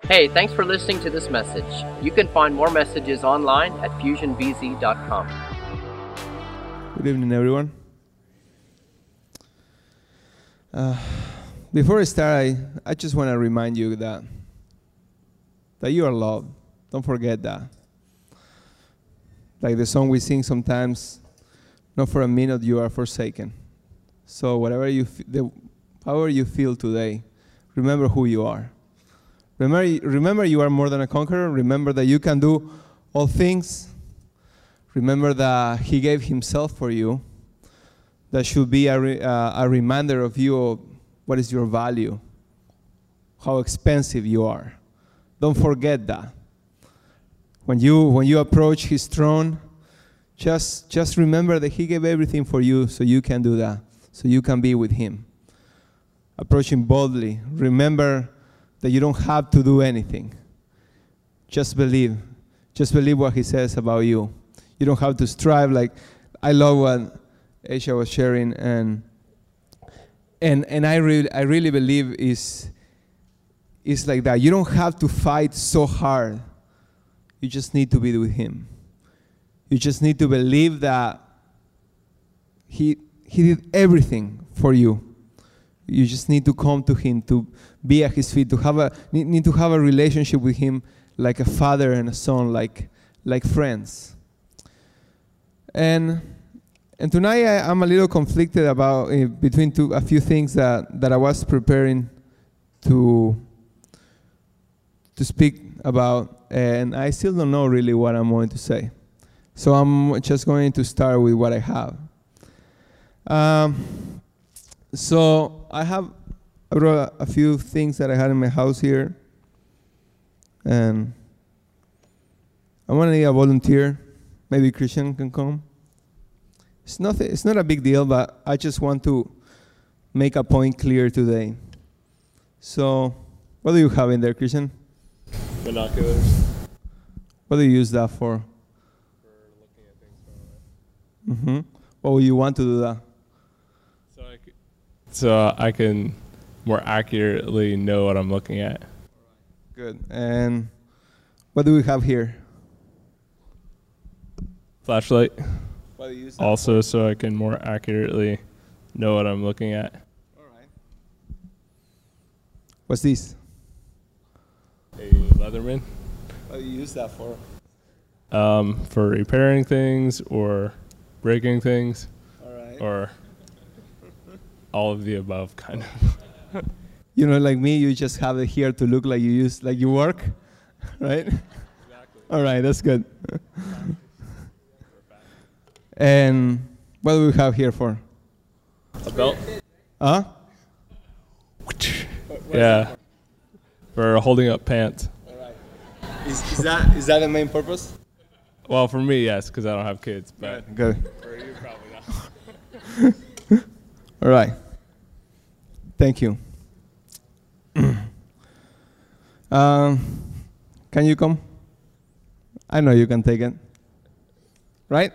Hey, thanks for listening to this message. You can find more messages online at fusionbz.com. Good evening, everyone. Before I start, I just want to remind you that you are loved. Don't forget that. Like the song we sing sometimes, not for a minute you are forsaken. So whatever however you feel today, remember who you are. Remember you are more than a conqueror. Remember that you can do all things. Remember that He gave Himself for you. That should be a reminder of you of what is your value, how expensive you are. Don't forget that. When you approach His throne, just remember that He gave everything for you so you can do that, so you can be with Him. Approach Him boldly. Remember that you don't have to do anything. Just believe. Just believe what He says about you. You don't have to strive. Like, I love what Aisha was sharing, and I really believe it's like that. You don't have to fight so hard. You just need to be with Him. You just need to believe that He did everything for you. You just need to come to Him, to be at His feet, need to have a relationship with Him like a father and a son, like friends. And tonight I'm a little conflicted about between a few things that I was preparing to speak about, and I still don't know really what I'm going to say. So I'm just going to start with what I have. So I brought a few things that I had in my house here, and I want to need a volunteer. Maybe Christian can come. It's not a big deal, but I just want to make a point clear today. So, what do you have in there, Christian? Binoculars. What do you use that for? For looking at things from away. What would you want to do that? So I can more accurately know what I'm looking at. Good. And what do we have here? Flashlight. What do you use that Also, for? so I can more accurately know what I'm looking at. All right. What's this? A Leatherman. What do you use that for? For repairing things or breaking things. All right. Or all of the above, kind of. You know, like me, you just have it here to look like you work, right? Exactly. All right, that's good. And what do we have here for? A belt? Huh? Yeah. For holding up pants. All right. Is that the main purpose? Well, for me, yes, because I don't have kids. But Good. for you, probably not. All right. Thank you. Can you come? I know you can take it. Right?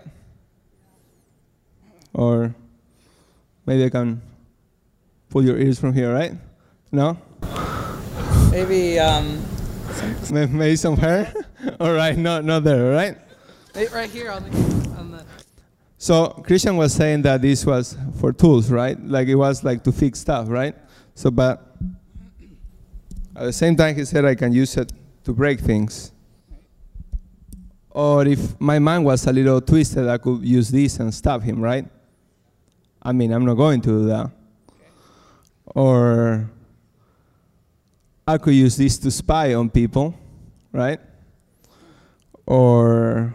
Or maybe I can pull your ears from here, right? No? Maybe Maybe some hair? All right, not there, right? right here on the. So Christian was saying that this was for tools, right? Like it was like to fix stuff, right? So, but at the same time, he said I can use it to break things. Or if my mind was a little twisted, I could use this and stab him, right? I mean, I'm not going to do that. Or I could use this to spy on people, right? Or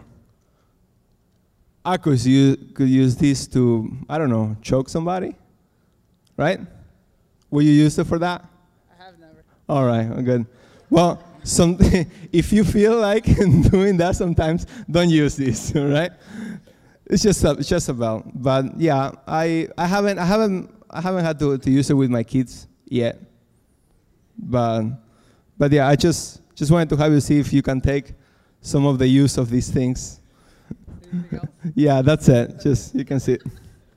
I could use this to, I don't know, choke somebody, right? Will you use it for that? I have never. All right, good. Well, if you feel like doing that sometimes, don't use this, all right? It's just about. But yeah, I haven't had to use it with my kids yet. But yeah, I just wanted to have you see if you can take some of the use of these things. Yeah, that's it. Just you can see it.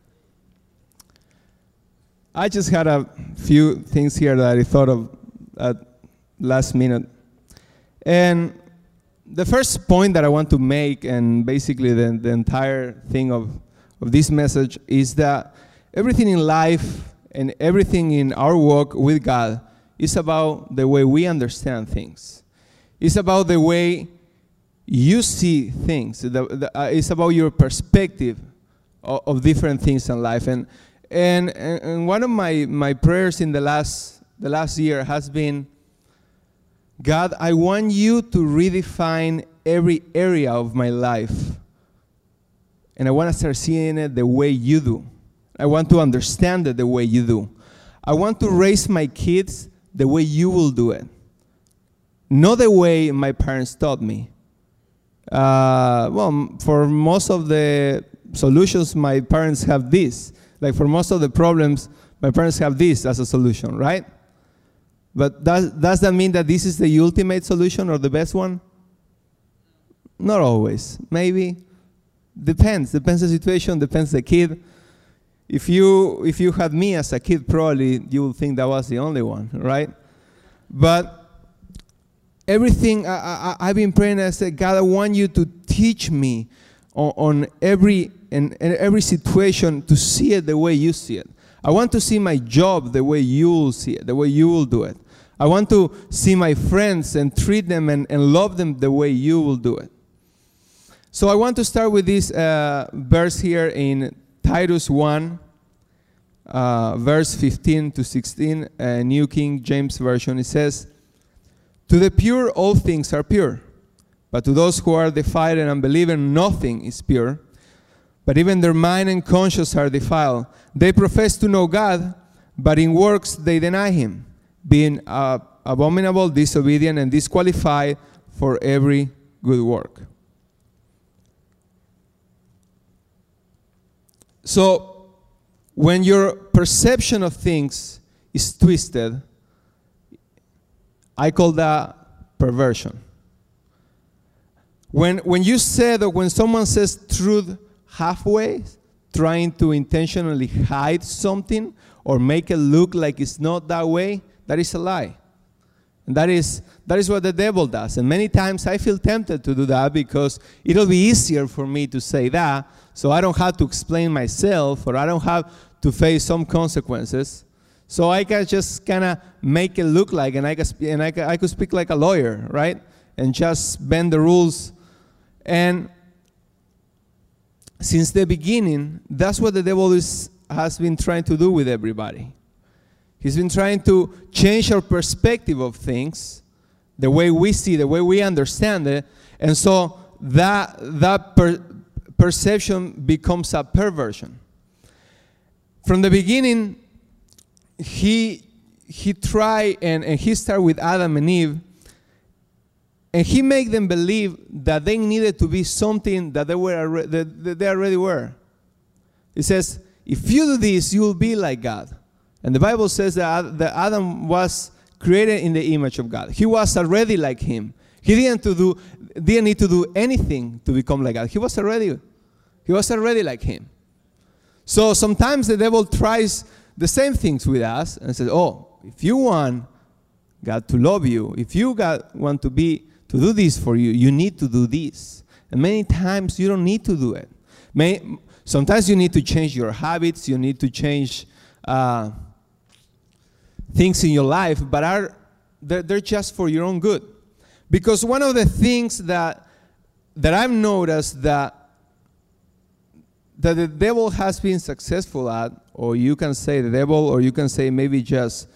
I just had a few things here that I thought of at last minute. And the first point that I want to make, and basically the entire thing of this message, is that everything in life and everything in our walk with God is about the way we understand things. It's about the way you see things. It's about your perspective of different things in life. And one of my prayers in the last year has been, God, I want you to redefine every area of my life. And I want to start seeing it the way you do. I want to understand it the way you do. I want to raise my kids the way you will do it. Not the way my parents taught me. For most of the solutions, my parents have this. Like for most of the problems, my parents have this as a solution, right? But does that mean that this is the ultimate solution or the best one? Not always. Maybe. Depends. Depends the situation, depends the kid. If you had me as a kid, probably you would think that was the only one, right? But everything, I've been praying, I said, God, I want you to teach me on every situation to see it the way you see it. I want to see my job the way you will see it, the way you will do it. I want to see my friends and treat them and love them the way you will do it. So I want to start with this verse here in Titus 1, verse 15 to 16, New King James Version. It says, to the pure all things are pure, but to those who are defiled and unbelieving nothing is pure. But even their mind and conscience are defiled. They profess to know God, but in works they deny him, being abominable, disobedient, and disqualified for every good work. So, when your perception of things is twisted, I call that perversion. When you said, or when someone says truth halfway, trying to intentionally hide something or make it look like it's not that way, that is a lie. And that is what the devil does. And many times I feel tempted to do that because it'll be easier for me to say that, so I don't have to explain myself, or I don't have to face some consequences. So I can just kind of make it look like, and I could speak like a lawyer, right? And just bend the rules. And since the beginning, that's what the devil has been trying to do with everybody. He's been trying to change our perspective of things, the way we see, the way we understand it, and so that perception becomes a perversion. From the beginning, he tried, and he started with Adam and Eve, and he made them believe that they needed to be something that they already were. It says, if you do this, you will be like God. And the Bible says that Adam was created in the image of God. He was already like him. He didn't need to do anything to become like God. He was already like him. So sometimes the devil tries the same things with us and says, oh, if you want God to love you, if you want to do this for you, you need to do this. And many times you don't need to do it. Sometimes you need to change your habits, you need to change things in your life, but they're just for your own good. Because one of the things that I've noticed that the devil has been successful at, or you can say the devil, or you can say maybe just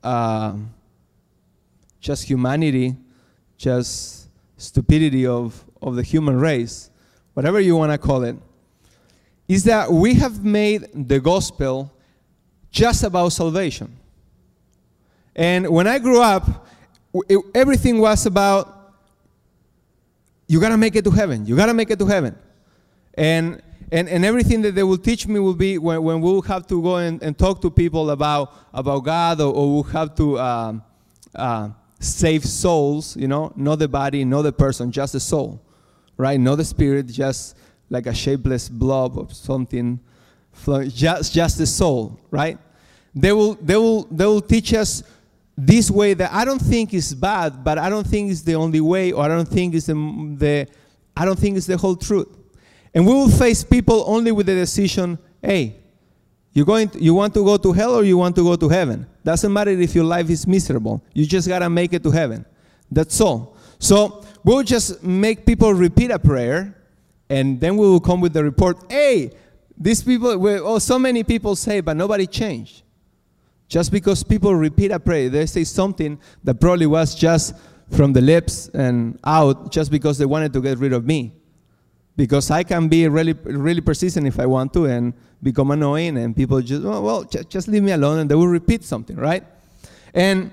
humanity, just stupidity of the human race, whatever you want to call it, is that we have made the gospel just about salvation. And when I grew up, everything was about, you got to make it to heaven. You got to make it to heaven. And everything that they will teach me will be when we'll have to go and talk to people about God, or we'll have to save souls, not the body, not the person, just the soul, right? Not the spirit, just like a shapeless blob of something, just the soul, right? They will teach us this way that I don't think is bad, but I don't think it's the only way, or I don't think it's I don't think it's the whole truth. And we will face people only with the decision, hey, you want to go to hell or you want to go to heaven? Doesn't matter if your life is miserable. You just got to make it to heaven. That's all. So we'll just make people repeat a prayer, and then we will come with the report, hey, these people, so many people say, but nobody changed. Just because people repeat a prayer, they say something that probably was just from the lips and out just because they wanted to get rid of me. Because I can be really, really persistent if I want to and become annoying, and people just, just leave me alone, and they will repeat something, right? And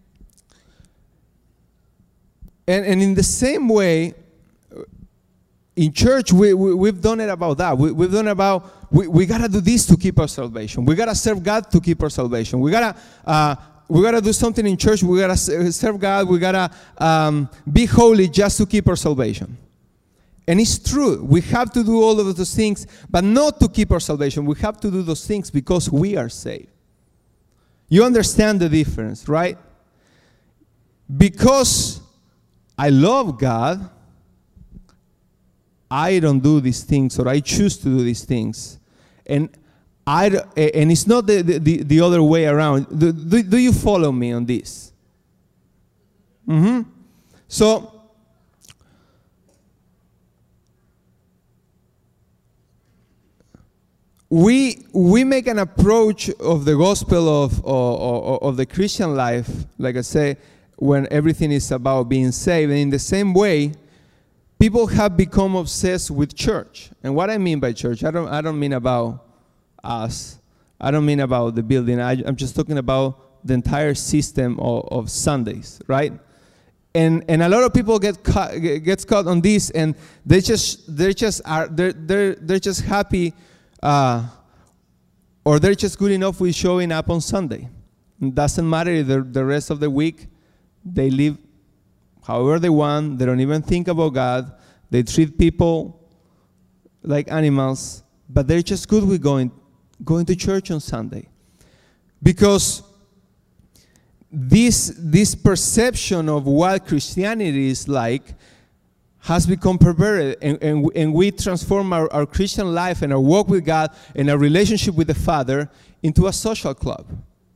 in the same way, in church, we've done it about that. We've done it about, we got to do this to keep our salvation. We got to serve God to keep our salvation. We got to do something in church. We got to serve God. We got to be holy just to keep our salvation. And it's true. We have to do all of those things, but not to keep our salvation. We have to do those things because we are saved. You understand the difference, right? Because I love God, I don't do these things, or I choose to do these things. And it's not the other way around. Do you follow me on this? Mm-hmm. So, we make an approach of the gospel of the Christian life, like I say, when everything is about being saved. And in the same way, people have become obsessed with church. And what I mean by church, I don't mean about us. I don't mean about the building. I'm just talking about the entire system of Sundays, right? And a lot of people gets caught on this, and they're just happy, or they're just good enough with showing up on Sunday. It doesn't matter if the rest of the week they live however they want. They don't even think about God. They treat people like animals, but they're just good with going to church on Sunday. Because this perception of what Christianity is like has become perverted, and we transform our Christian life and our walk with God and our relationship with the Father into a social club.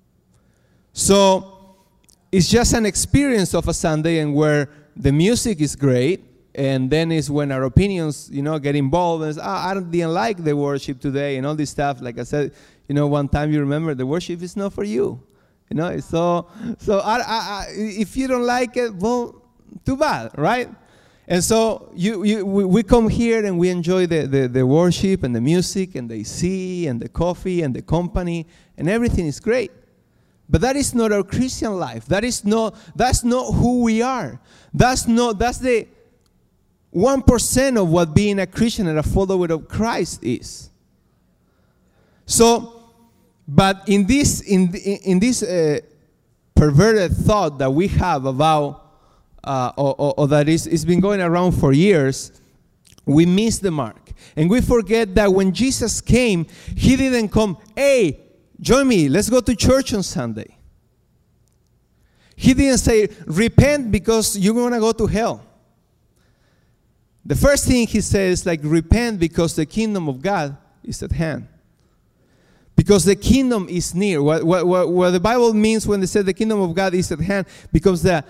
So it's just an experience of a Sunday, and where the music is great, and then is when our opinions, get involved, and I didn't like the worship today, and all this stuff. Like I said, one time, you remember, the worship is not for you. So if you don't like it, well, too bad, right? And so we come here and we enjoy the worship and the music and the AC and the coffee and the company, and everything is great. But that is not our Christian life. That's not who we are. That's the 1% of what being a Christian and a follower of Christ is. So, but in this perverted thought that we have about, or that it's been going around for years, we miss the mark. And we forget that when Jesus came, he didn't come, hey, join me, let's go to church on Sunday. He didn't say, repent because you're going to go to hell. The first thing he says, repent because the kingdom of God is at hand. Because the kingdom is near. What the Bible means when they say the kingdom of God is at hand, because the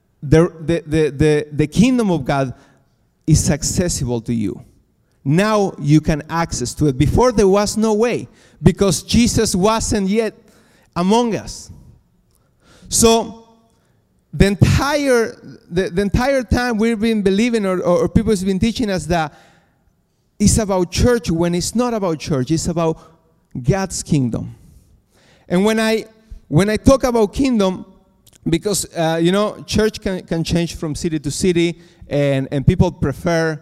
kingdom of God is accessible to you. Now you can access to it. Before there was no way, because Jesus wasn't yet among us. So the entire time we've been believing, or people have been teaching us that it's about church, when it's not about church. It's about God's kingdom. And when I talk about kingdom, because church can change from city to city, and people prefer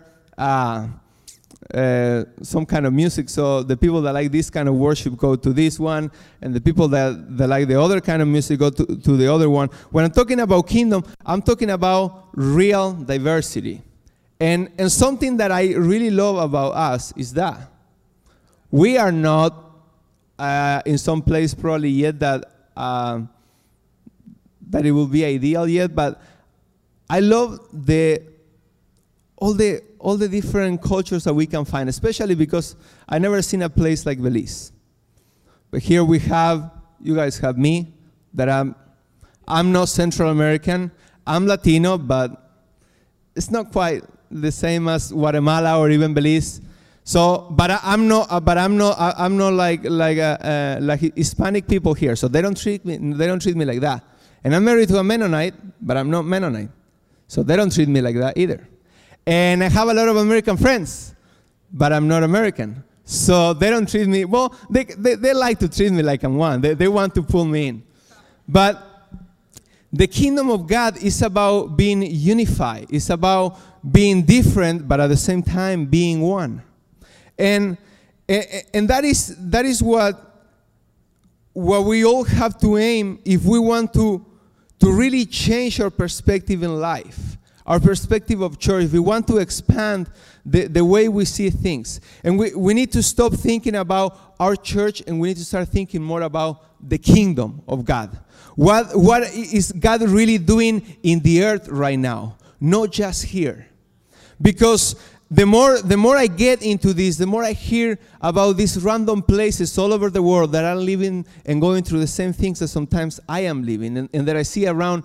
some kind of music. So the people that like this kind of worship go to this one, and the people that like the other kind of music go to the other one. When I'm talking about kingdom, I'm talking about real diversity. And something that I really love about us is that we are not in some place probably yet that that it will be ideal yet, but I love all the different cultures that we can find, especially because I never seen a place like Belize. But here you guys have me, that I'm not Central American. I'm Latino, but it's not quite the same as Guatemala or even Belize. So, I'm not like Hispanic people here. So they don't treat me like that. And I'm married to a Mennonite, but I'm not Mennonite. So they don't treat me like that either. And I have a lot of American friends, but I'm not American. So they don't treat me, well, they like to treat me like I'm one. They want to pull me in. But the kingdom of God is about being unified. It's about being different, but at the same time being one. And that is what we all have to aim if we want to really change our perspective in life, our perspective of church. If we want to expand the way we see things. And we need to stop thinking about our church, and we need to start thinking more about the kingdom of God. What is God really doing in the earth right now? Not just here. Because the more I get into this, the more I hear about these random places all over the world that are living and going through the same things that sometimes I am living, and that I see around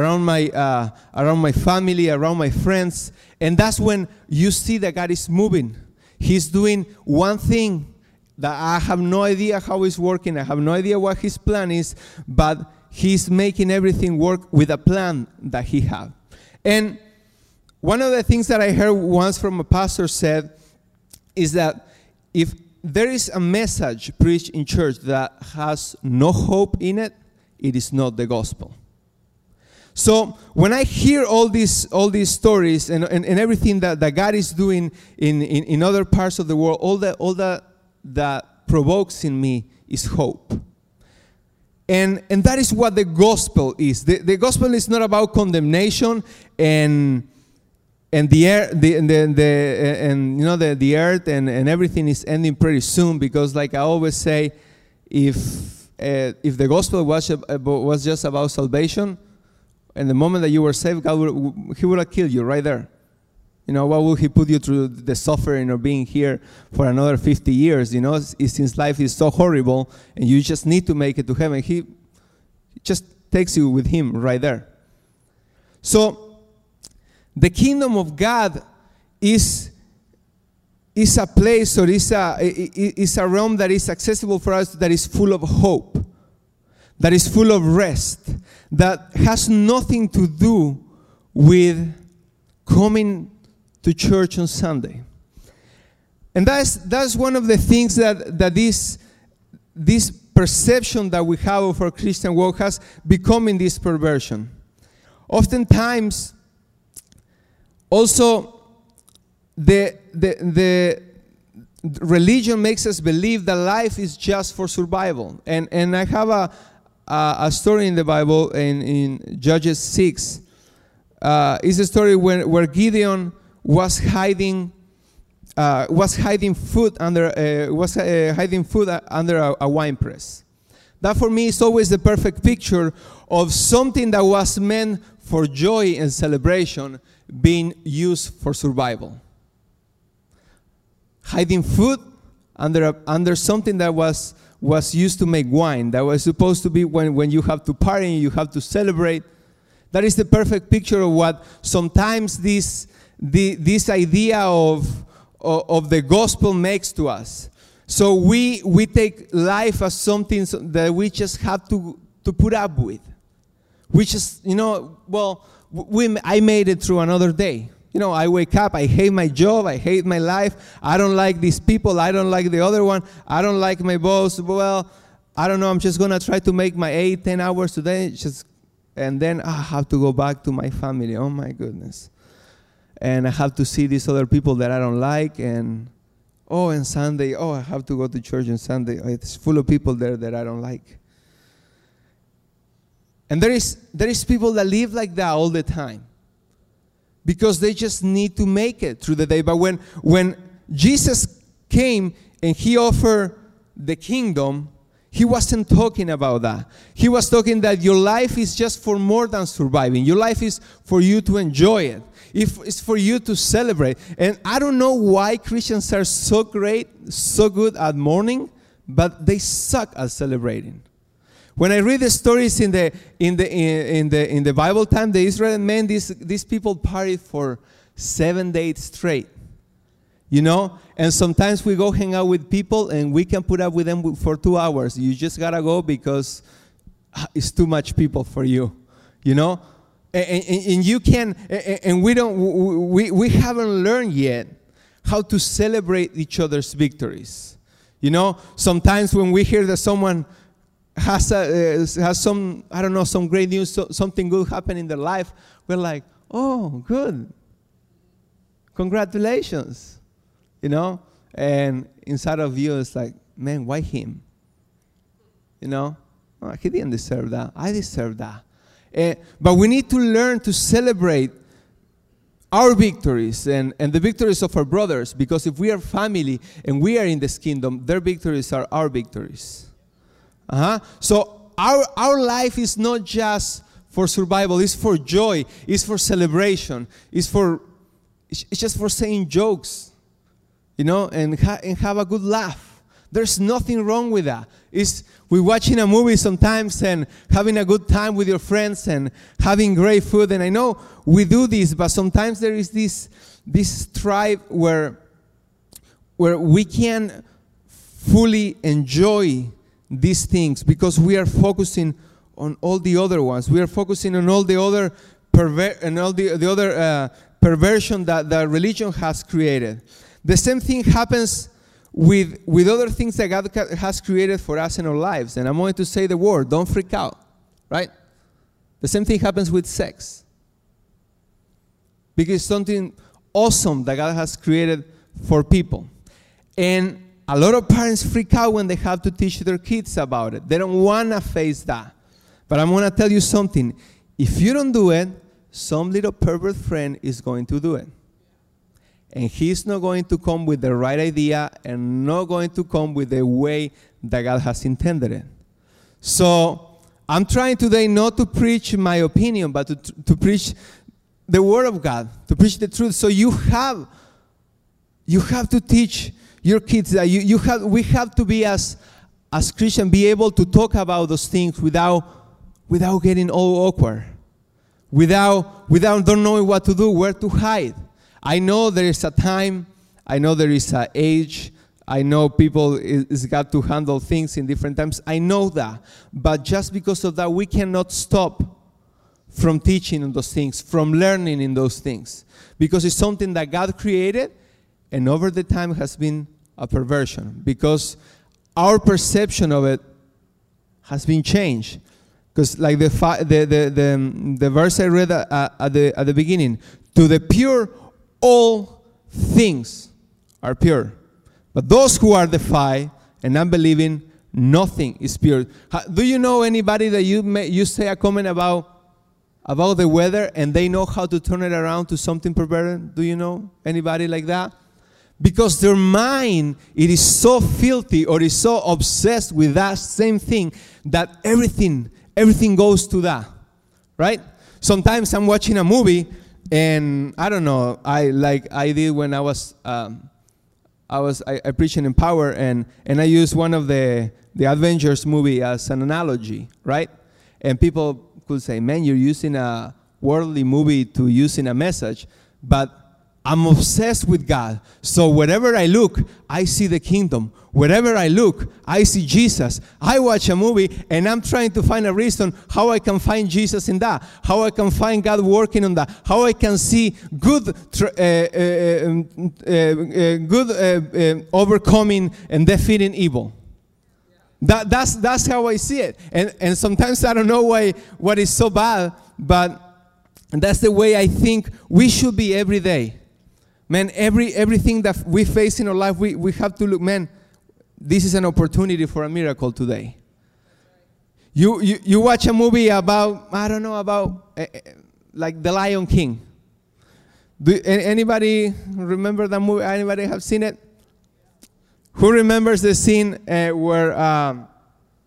my family, around my friends. And that's when you see that God is moving. He's doing one thing that I have no idea how it's working. I have no idea what His plan is, but He's making everything work with a plan that He has. And one of the things that I heard once from a pastor said is that if there is a message preached in church that has no hope in it, it is not the gospel. So when I hear all these stories and everything that God is doing in other parts of the world, all that provokes in me is hope. And that is what the gospel is. The gospel is not about condemnation and the earth and everything is ending pretty soon, because like I always say, if the gospel was just about salvation, and the moment that you were saved, He would have killed you right there. You know, why would He put you through the suffering of being here for another 50 years? You know, since life is so horrible and you just need to make it to heaven, He just takes you with Him right there. So the kingdom of God is a place, or is a realm that is accessible for us, that is full of hope, that is full of rest, that has nothing to do with coming to church on Sunday. And that's one of the things that this perception that we have of our Christian walk has become in this perversion. Oftentimes, also, the religion makes us believe that life is just for survival. And I have a story in the Bible in Judges 6. It's a story where Gideon was hiding food under a wine press. That for me is always the perfect picture of something that was meant for joy and celebration being used for survival. Hiding food under something that was used to make wine, that was supposed to be when you have to party and you have to celebrate. That is the perfect picture of what sometimes this idea of the gospel makes to us. So we take life as something that we just have to put up with. We just, I made it through another day. I wake up, I hate my job, I hate my life, I don't like these people, I don't like the other one, I don't like my boss. Well, I don't know, I'm just going to try to make my 8-10 hours today, and then I have to go back to my family. Oh my goodness. And I have to see these other people that I don't like, and Sunday, I have to go to church on Sunday. It's full of people there that I don't like. And there is people that live like that all the time, because they just need to make it through the day. But when Jesus came and He offered the kingdom, He wasn't talking about that. He was talking that your life is just for more than surviving. Your life is for you to enjoy it. It's for you to celebrate. And I don't know why Christians are so great, so good at mourning, but they suck at celebrating. When I read the stories in the Bible time, the Israeli men, these people partied for 7 days straight. You know, and sometimes we go hang out with people and we can put up with them for 2 hours. You just gotta go because it's too much people for you, you know. And you can, and we haven't learned yet how to celebrate each other's victories. You know, sometimes when we hear that someone has some, I don't know, some great news, something good happened in their life, we're like, oh, good, congratulations. You know, and inside of you, it's like, man, why him? You know, oh, he didn't deserve that. I deserve that. But we need to learn to celebrate our victories and the victories of our brothers, because if we are family and we are in this kingdom, their victories are our victories. So our life is not just for survival. It's for joy. It's for celebration. It's just for saying jokes. You know, and have a good laugh. There's nothing wrong with that. We're watching a movie sometimes and having a good time with your friends and having great food. And I know we do this, but sometimes there is this strife where we can fully enjoy these things because we are focusing on all the other ones. We are focusing on all the other perversion that the religion has created. The same thing happens with other things that God has created for us in our lives. And I'm going to say the word, don't freak out, right? The same thing happens with sex. Because it's something awesome that God has created for people. And a lot of parents freak out when they have to teach their kids about it. They don't want to face that. But I'm going to tell you something. If you don't do it, some little pervert friend is going to do it. And he's not going to come with the right idea and not going to come with the way that God has intended it. So I'm trying today not to preach my opinion, but to preach the Word of God, to preach the truth. So you have to teach your kids that we have to be as Christians, be able to talk about those things without getting all awkward, without don't knowing what to do, where to hide. I know there is a time, I know there is an age, I know people is got to handle things in different times. I know that. But just because of that, we cannot stop from teaching in those things, from learning in those things. Because it's something that God created, and over the time has been a perversion. Because our perception of it has been changed. Because like the verse I read at the beginning, to the pure, all things are pure. But those who are defiled and unbelieving, nothing is pure. Do you know anybody that you say a comment about the weather and they know how to turn it around to something perverted? Do you know anybody like that? Because their mind, it is so filthy or is so obsessed with that same thing that everything goes to that, right? Sometimes I'm watching a movie and I don't know, I did when I preached in Empower and I used one of the Avengers movie as an analogy, right? And people could say, man, you're using a worldly movie to using a message, but I'm obsessed with God. So wherever I look, I see the kingdom. Wherever I look, I see Jesus. I watch a movie and I'm trying to find a reason how I can find Jesus in that, how I can find God working on that, how I can see good overcoming and defeating evil. That's how I see it. And sometimes I don't know what is so bad, but that's the way I think we should be every day. Man, everything that we face in our life, we have to look, man, this is an opportunity for a miracle today. You watch a movie about, I don't know, about like The Lion King. Anybody remember that movie? Anybody have seen it? Who remembers the scene where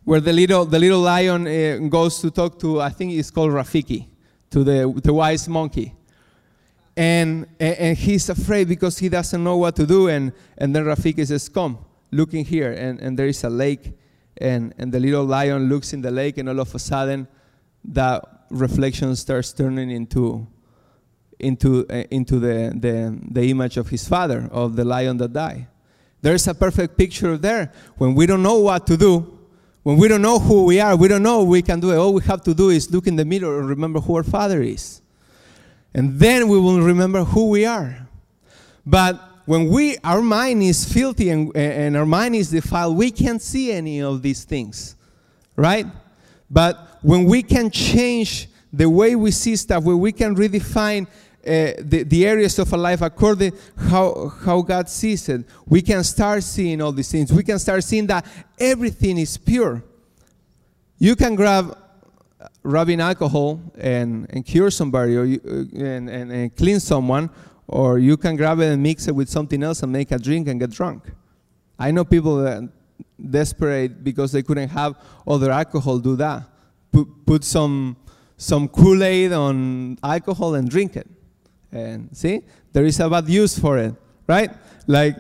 where the little lion goes to talk to, I think it's called Rafiki, to the wise monkey. And he's afraid because he doesn't know what to do. And then Rafiki says, come, look in here. And there is a lake. And the little lion looks in the lake, and all of a sudden, that reflection starts turning into the image of his father, of the lion that died. There's a perfect picture there. When we don't know what to do, when we don't know who we are, we don't know we can do it. All we have to do is look in the mirror and remember who our Father is. And then we will remember who we are. But when our mind is filthy and our mind is defiled, we can't see any of these things, right? But when we can change the way we see stuff, where we can redefine the areas of our life according how God sees it, we can start seeing all these things. We can start seeing that everything is pure. You can grab rubbing alcohol and cure somebody, or and clean someone, or you can grab it and mix it with something else and make a drink and get drunk. I know people that desperate because they couldn't have other alcohol do that. Put some Kool-Aid on alcohol and drink it. And see, there is a bad use for it, right? Like,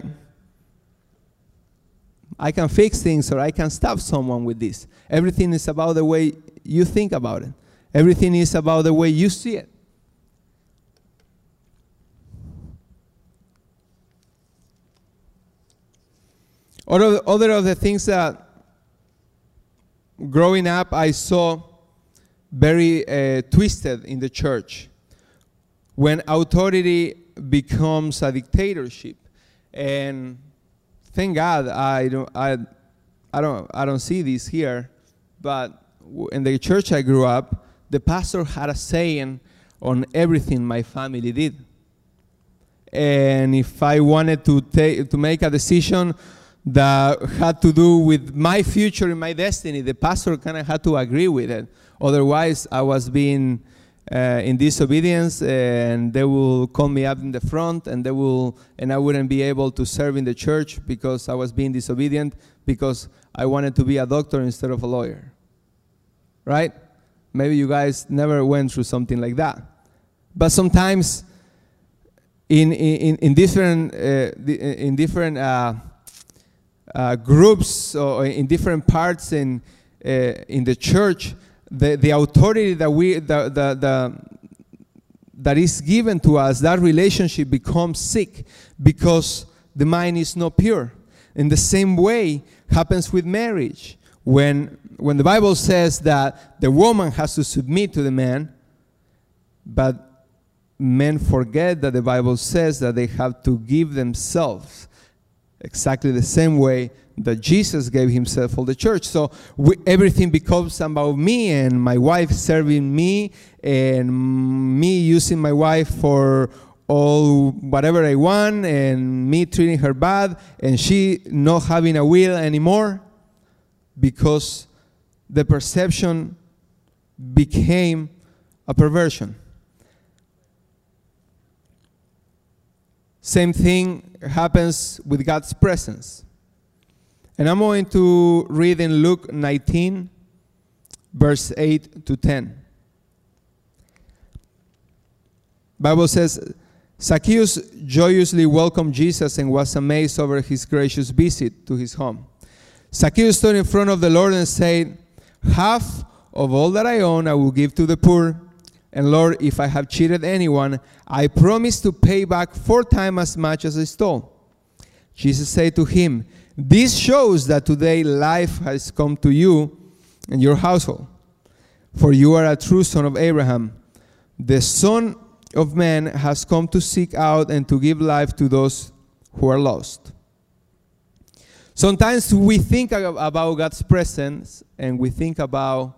I can fix things, or I can stop someone with this. Everything is about the way you think about it. Everything is about the way you see it. Other of the things that growing up I saw very twisted in the church, when authority becomes a dictatorship. And thank God I don't see this here, but in the church I grew up, the pastor had a saying on everything my family did. And if I wanted to make a decision that had to do with my future and my destiny, the pastor kind of had to agree with it. Otherwise, I was being in disobedience, and they will call me up in the front, and I wouldn't be able to serve in the church because I was being disobedient, because I wanted to be a doctor instead of a lawyer. Right? Maybe you guys never went through something like that. But sometimes in different groups or in different parts in the church, the authority that is given to us, that relationship becomes sick because the mind is not pure. In the same way happens with marriage. When the Bible says that the woman has to submit to the man, but men forget that the Bible says that they have to give themselves exactly the same way that Jesus gave himself for the church. So everything becomes about me and my wife serving me, and me using my wife for all whatever I want, and me treating her bad, and she not having a will anymore, because the perception became a perversion. Same thing happens with God's presence. And I'm going to read in Luke 19, verse 8 to 10. Bible says, Zacchaeus joyously welcomed Jesus and was amazed over his gracious visit to his home. Zacchaeus stood in front of the Lord and said, half of all that I own I will give to the poor. And Lord, if I have cheated anyone, I promise to pay back 4 times as much as I stole. Jesus said to him, this shows that today life has come to you and your household. For you are a true son of Abraham. The Son of Man has come to seek out and to give life to those who are lost. Sometimes we think about God's presence and we think about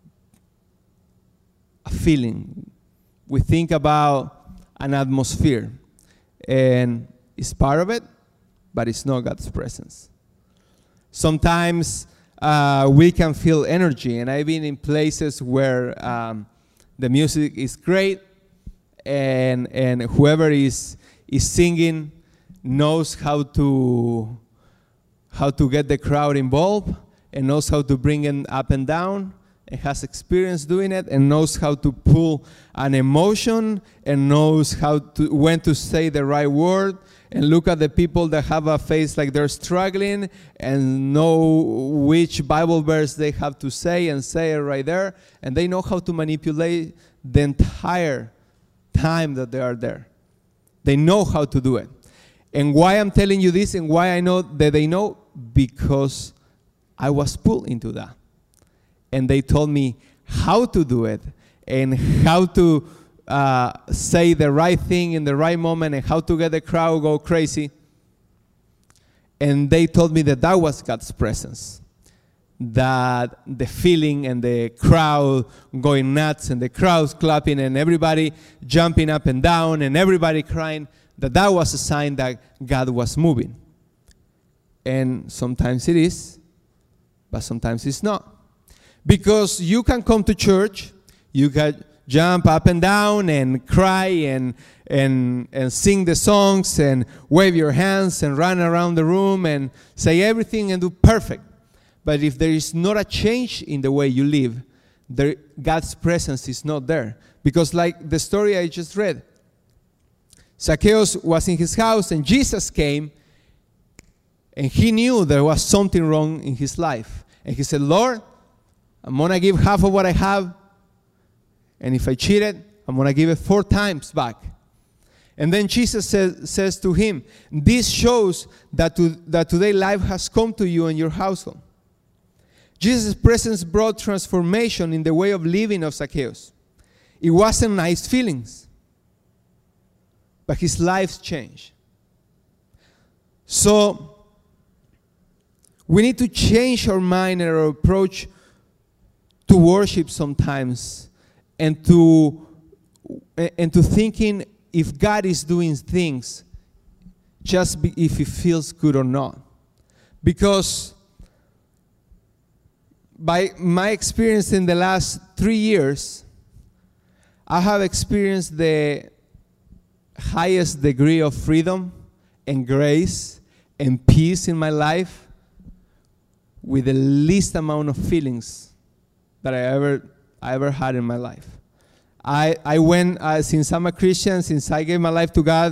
a feeling. We think about an atmosphere. And it's part of it, but it's not God's presence. Sometimes we can feel energy, and I've been in places where the music is great, and whoever is singing knows how to get the crowd involved, and knows how to bring it up and down, and has experience doing it, and knows how to pull an emotion, and knows when to say the right word, and look at the people that have a face like they're struggling, and know which Bible verse they have to say, and say it right there, and they know how to manipulate the entire time that they are there. They know how to do it. And why I'm telling you this, and why I know that they know, because I was pulled into that. And they told me how to do it, and how to say the right thing in the right moment, and how to get the crowd go crazy. And they told me that was God's presence. That the feeling and the crowd going nuts, and the crowds clapping, and everybody jumping up and down, and everybody crying, that was a sign that God was moving. And sometimes it is, but sometimes it's not. Because you can come to church, you can jump up and down and cry and sing the songs and wave your hands and run around the room and say everything and do perfect. But if there is not a change in the way you live, God's presence is not there. Because like the story I just read, Zacchaeus was in his house and Jesus came, and he knew there was something wrong in his life. And he said, Lord, I'm going to give half of what I have, and if I cheated, I'm going to give it 4 times back. And then Jesus says to him, this shows that today life has come to you and your household. Jesus' presence brought transformation in the way of living of Zacchaeus. It wasn't nice feelings, but his life changed. So we need to change our mind and our approach to worship sometimes, and to thinking if God is doing things just if it feels good or not. Because by my experience in the last 3 years, I have experienced the highest degree of freedom and grace and peace in my life with the least amount of feelings that I ever had in my life. I went, since I'm a Christian, since I gave my life to God,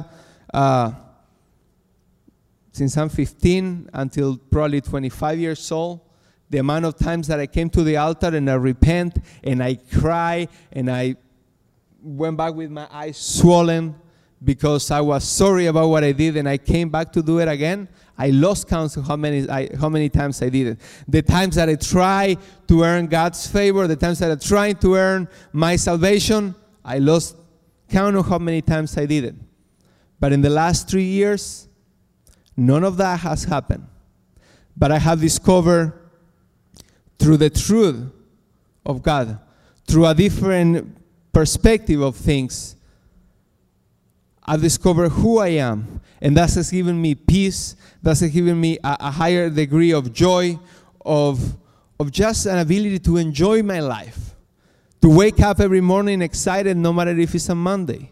since I'm 15 until probably 25 years old, the amount of times that I came to the altar and I repent and I cry and I went back with my eyes swollen because I was sorry about what I did, and I came back to do it again, I lost count of how many times I did it. The times that I try to earn God's favor, the times that I tried to earn my salvation, I lost count of how many times I did it. But in the last 3 years, none of that has happened. But I have discovered through the truth of God, through a different perspective of things, I've discovered who I am, and that has given me peace. That has given me a higher degree of joy, of just an ability to enjoy my life, to wake up every morning excited no matter if it's a Monday.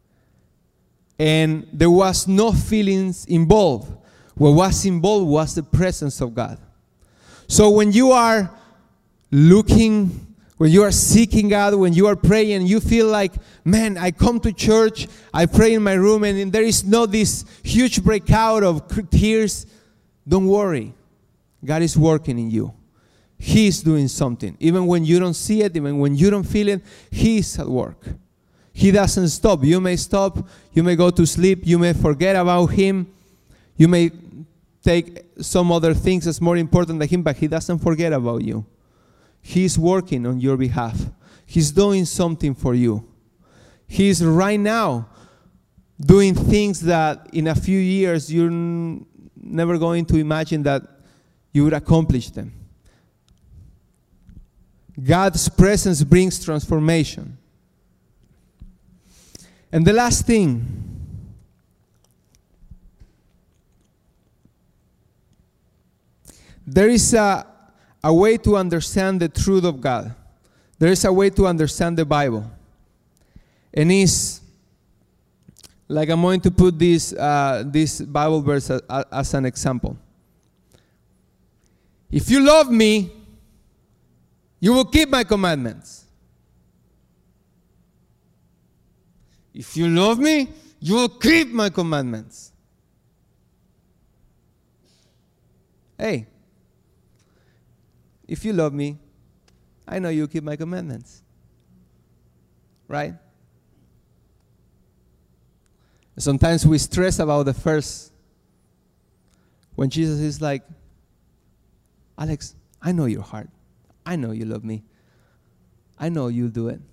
And there was no feelings involved. What was involved was the presence of God. So when you are looking, when you are seeking God, when you are praying, you feel like, man, I come to church, I pray in my room, and there is not this huge breakout of tears. Don't worry. God is working in you. He is doing something. Even when you don't see it, even when you don't feel it, He is at work. He doesn't stop. You may stop. You may go to sleep. You may forget about Him. You may take some other things as more important than Him, but He doesn't forget about you. He's working on your behalf. He's doing something for you. He's right now doing things that in a few years you're never going to imagine that you would accomplish them. God's presence brings transformation. And the last thing, there is a way to understand the truth of God. There is a way to understand the Bible. And it's like, I'm going to put this Bible verse as an example. If you love me, you will keep my commandments. If you love me, you will keep my commandments. Hey, if you love me, I know you'll keep my commandments. Right? Sometimes we stress about the first. When Jesus is like, Alex, I know your heart. I know you love me. I know you'll do it.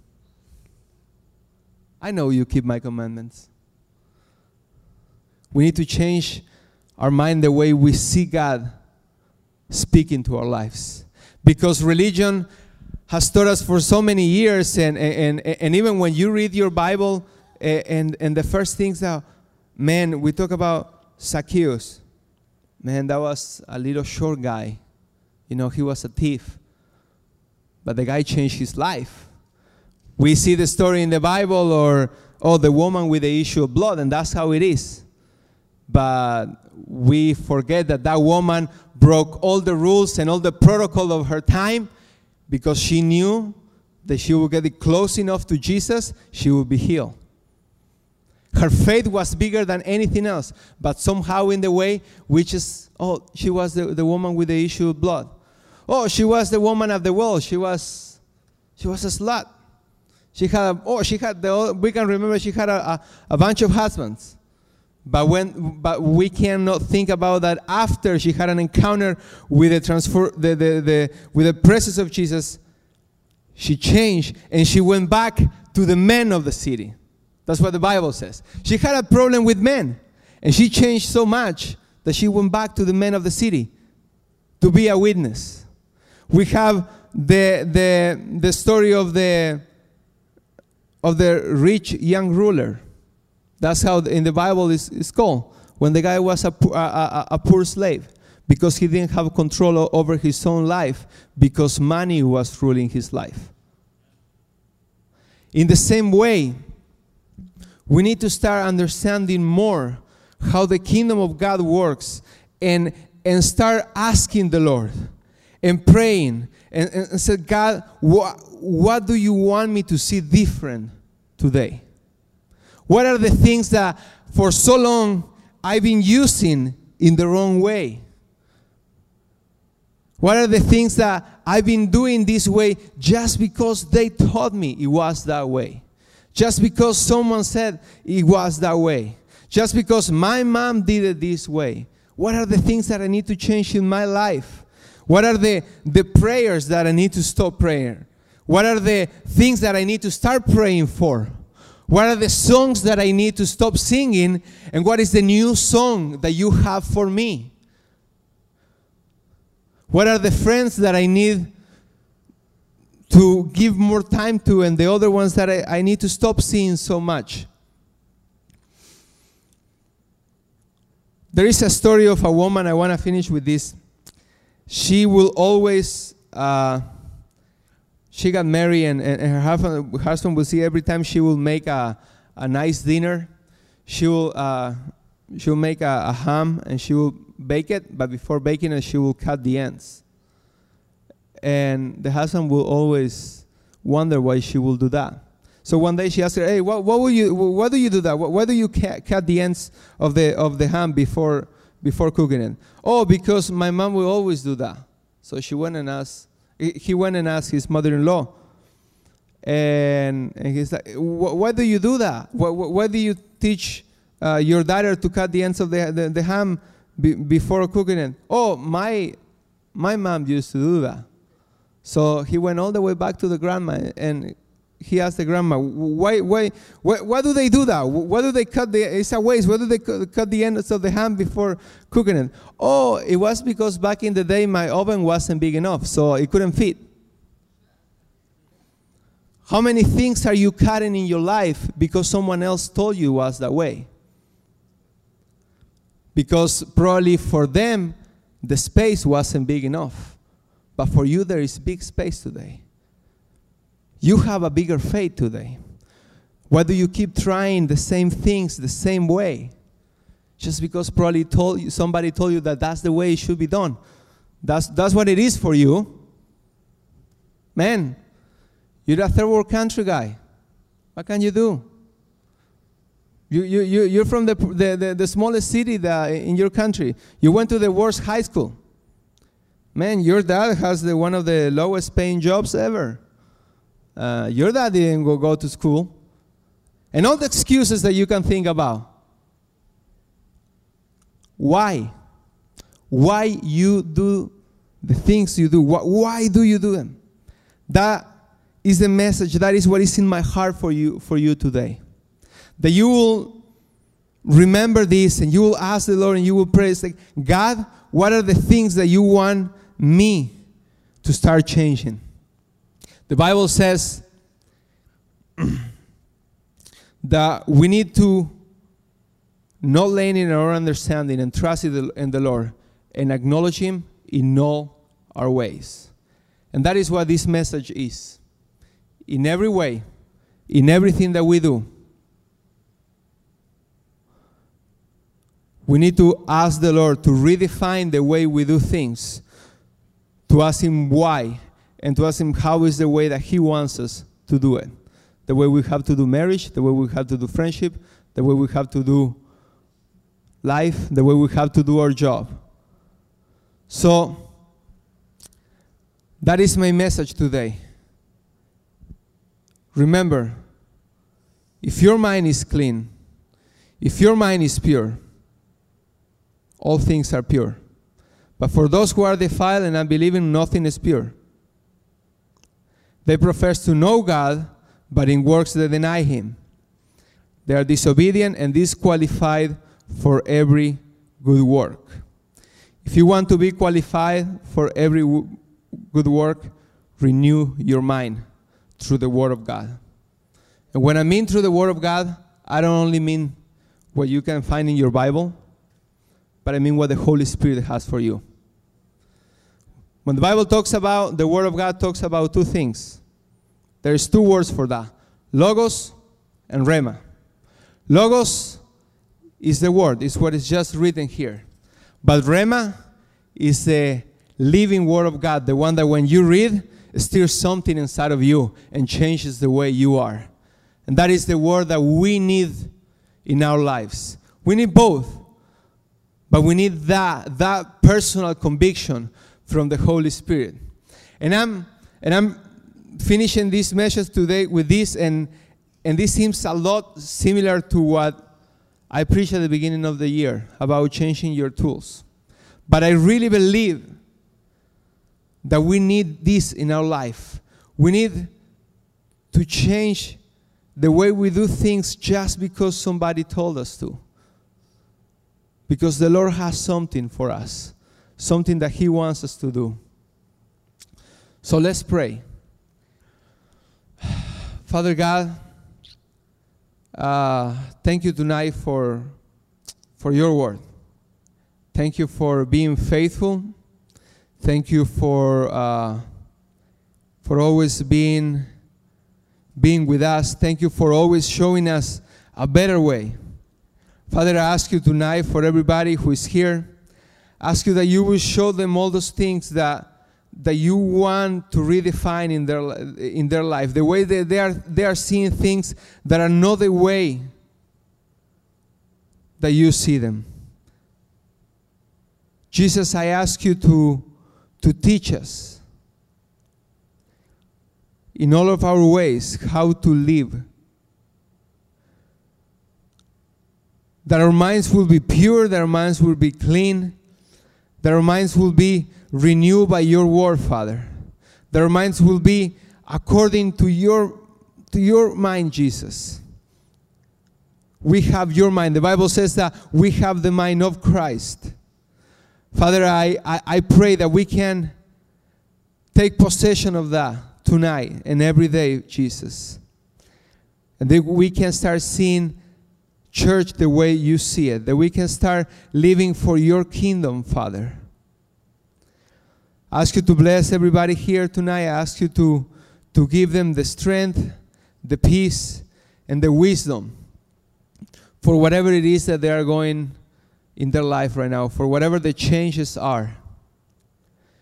I know you keep my commandments. We need to change our mind the way we see God speak into our lives. Because religion has taught us for so many years, and even when you read your Bible, and the first things that, man, we talk about Zacchaeus. Man, that was a little short guy. You know, he was a thief. But the guy changed his life. We see the story in the Bible, or the woman with the issue of blood, and that's how it is. But we forget that that woman broke all the rules and all the protocol of her time because she knew that she would get close enough to Jesus, she would be healed. Her faith was bigger than anything else, but somehow in the way, she was the woman with the issue of blood. Oh, she was the woman of the well. She was a slut. We can remember she had a bunch of husbands. But we cannot think about that after she had an encounter with the presence of Jesus. She changed and she went back to the men of the city. That's what the Bible says. She had a problem with men, and she changed so much that she went back to the men of the city to be a witness. We have the story of the rich young ruler. That's how in the Bible is called. When the guy was a poor slave, because he didn't have control over his own life, because money was ruling his life. In the same way, we need to start understanding more how the kingdom of God works, and start asking the Lord and praying and say, God, what do you want me to see different today? What are the things that for so long I've been using in the wrong way? What are the things that I've been doing this way just because they taught me it was that way? Just because someone said it was that way? Just because my mom did it this way? What are the things that I need to change in my life? What are the prayers that I need to stop praying? What are the things that I need to start praying for? What are the songs that I need to stop singing? And what is the new song that you have for me? What are the friends that I need to give more time to, and the other ones that I need to stop seeing so much? There is a story of a woman. I want to finish with this. She will always... she got married, and her husband will see every time she will make a nice dinner, she'll make a ham, and she will bake it, but before baking it, she will cut the ends. And the husband will always wonder why she will do that. So one day she asked her, hey, why do you do that? Why do you cut the ends of the ham before cooking it? Oh, because my mom will always do that. So he went and asked his mother-in-law. And he's like, why do you do that? Why do you teach your daughter to cut the ends of the ham before cooking it? Oh, my mom used to do that. So he went all the way back to the grandma, and he asked the grandma, why do they do that? Why do they cut it's a waste. Why do they cut the ends of the ham before cooking it? Oh, it was because back in the day my oven wasn't big enough, so it couldn't fit. How many things are you cutting in your life because someone else told you it was that way? Because probably for them, the space wasn't big enough. But for you, there is big space today. You have a bigger faith today. Why do you keep trying the same things the same way? Just because probably somebody told you that that's the way it should be done. That's what it is for you. Man, you're a third world country guy. What can you do? You're from the smallest city in your country. You went to the worst high school. Man, your dad has one of the lowest paying jobs ever. Your dad didn't go to school. And all the excuses that you can think about. Why? Why you do the things you do? Why do you do them? That is the message. That is what is in my heart for you today. That you will remember this and you will ask the Lord and you will pray. It's like, God, what are the things that you want me to start changing? The Bible says that we need to not lean in our understanding and trust in the Lord and acknowledge Him in all our ways. And that is what this message is. In every way, in everything that we do, we need to ask the Lord to redefine the way we do things, to ask Him why, and to ask Him how is the way that He wants us to do it. The way we have to do marriage, the way we have to do friendship, the way we have to do life, the way we have to do our job. So, that is my message today. Remember, if your mind is clean, if your mind is pure, all things are pure. But for those who are defiled and unbelieving, nothing is pure. They profess to know God, but in works they deny Him. They are disobedient and disqualified for every good work. If you want to be qualified for every good work, renew your mind through the Word of God. And when I mean through the Word of God, I don't only mean what you can find in your Bible, but I mean what the Holy Spirit has for you. When the Bible talks about, the Word of God talks about two things. There's two words for that. Logos and Rhema. Logos is the Word. It's what is just written here. But Rhema is the living Word of God, the one that when you read, it stirs something inside of you and changes the way you are. And that is the Word that we need in our lives. We need both. But we need that personal conviction from the Holy Spirit. And I'm finishing this message today with this, and this seems a lot similar to what I preached at the beginning of the year about changing your tools. But I really believe that we need this in our life. We need to change the way we do things just because somebody told us to. Because the Lord has something for us, something that He wants us to do. So let's pray. Father God, thank you tonight for your word. Thank you for being faithful. Thank you for always being with us. Thank you for always showing us a better way. Father, I ask you tonight for everybody who is here, ask you that you will show them all those things that you want to redefine in their life, the way that they are seeing things that are not the way that you see them. Jesus, I ask you to teach us in all of our ways how to live. That our minds will be pure, that our minds will be clean, that our minds will be renewed by your word, Father. That our minds will be according to your mind, Jesus. We have your mind. The Bible says that we have the mind of Christ. Father, I pray that we can take possession of that tonight and every day, Jesus. And that we can start seeing church the way you see it. That we can start living for your kingdom, Father. I ask you to bless everybody here tonight. I ask you to give them the strength, the peace, and the wisdom for whatever it is that they are going in their life right now, for whatever the changes are.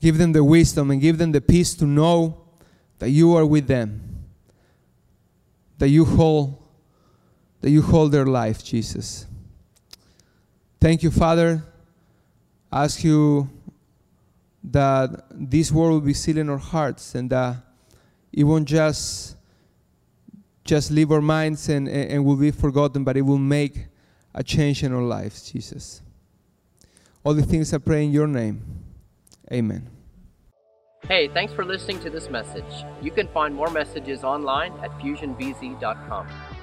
Give them the wisdom and give them the peace to know that you are with them, that you hold their life, Jesus. Thank you, Father. I ask you that this word will be sealed in our hearts and that it won't just leave our minds and will be forgotten, but it will make a change in our lives, Jesus. All the things I pray in your name. Amen. Hey, thanks for listening to this message. You can find more messages online at fusionbz.com.